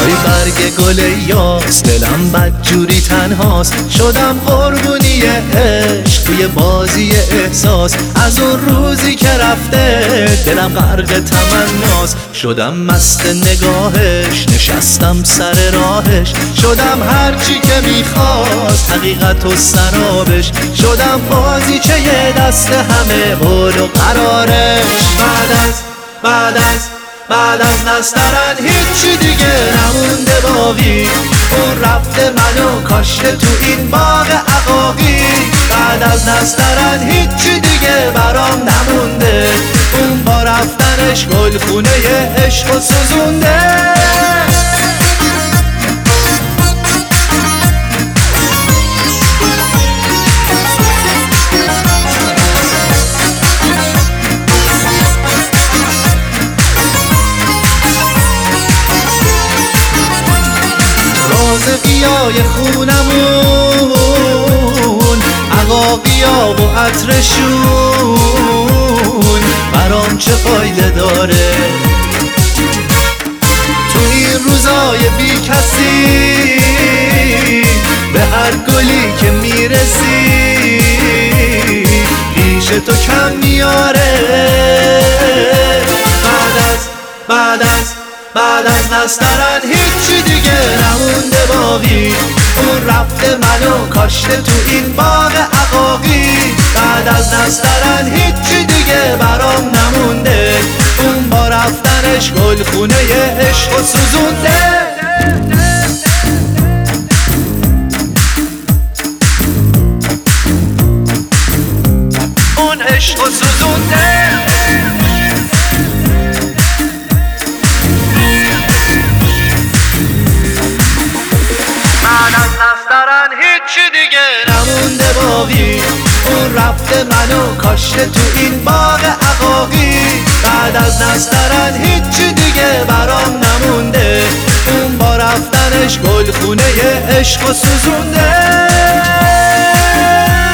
وای برگ گل یاس دلم بدجوری تنهاست، شدم قربونی عشق توی بازی احساس. از اون روزی که رفته دلم غرق تمناست، شدم مست نگاهش نشستم سر راهش. شدم هرچی که میخواست حقیقت و سرابش، شدم بازیچه دست همه بول و قرارش. بعد از نسترن هیچی دیگه نمونده باقی، اون رفته منو کاشته تو این باغ عقاقی. بعد از نسترن هیچی دیگه برام نمونده، اون با رفتنش گلخونه عشق و سوزونده. رازقیای خونمون عقاقیا و عطرشون برام چه فایده داره؟ تو این روزای بی کسی به هر گلی که میرسی ریش تو کم میاره. بعد از نسترن هیچی دیگه نمونده باقی، اون رفته منو کاشته تو این باغ عقاقی. بعد از نسترن هیچی دیگه برام نمونده، اون با رفتنش گلخونه عشق و سوزونده. اون عشق و سوزونده. هیچی دیگه نمونده باقی، اون رفته منو کاشته تو این باغ عقاقی. بعد از نسترن هیچی دیگه برام نمونده، اون با رفتنش گلخونه عشق و سوزونده.